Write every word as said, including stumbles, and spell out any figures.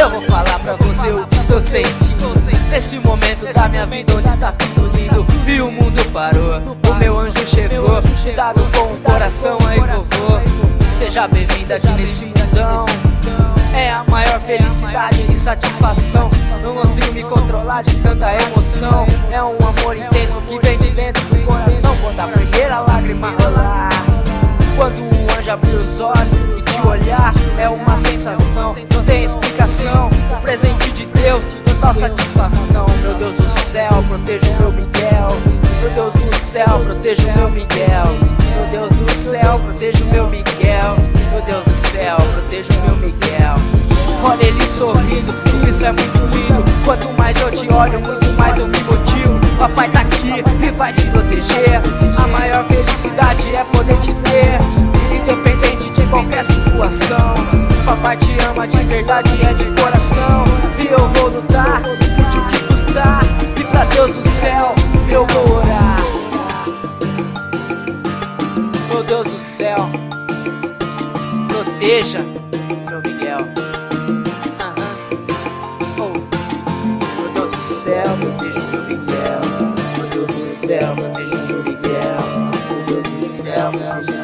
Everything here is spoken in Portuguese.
Eu vou falar pra você o que estou sentindo nesse momento da minha vida onde está tudo lindo e o mundo parou. O meu anjo chegou, dado com o coração aí vovô. Seja bem-vindo aqui nesse mundão. É a maior felicidade e satisfação. Não consigo me controlar de tanta emoção. É um amor intenso que vem de dentro do coração. Quando a primeira lágrima rolar, quando o anjo abrir os olhos e te olhar, é uma sensação, não tem explicação. Um presente de Deus, total satisfação. Meu Deus do céu, proteja o meu Miguel. Meu Deus do céu, proteja o meu Miguel. Meu Deus do céu, proteja o meu Miguel. Meu Deus do céu, proteja o meu Miguel. Olha ele sorrindo, isso é muito lindo. Quanto mais eu te olho, muito mais eu me motivo. Papai tá aqui e vai te proteger. A maior felicidade é poder te ter, independente de qualquer situação. Papai te ama de verdade, é de coração. E eu vou lutar, custe o que custar. E pra Deus do céu eu vou orar. Meu Deus do céu, proteja meu Miguel. Meu Deus do céu, proteja o meu Miguel. Meu Deus do céu, proteja o meu Miguel. Meu Deus do céu, proteja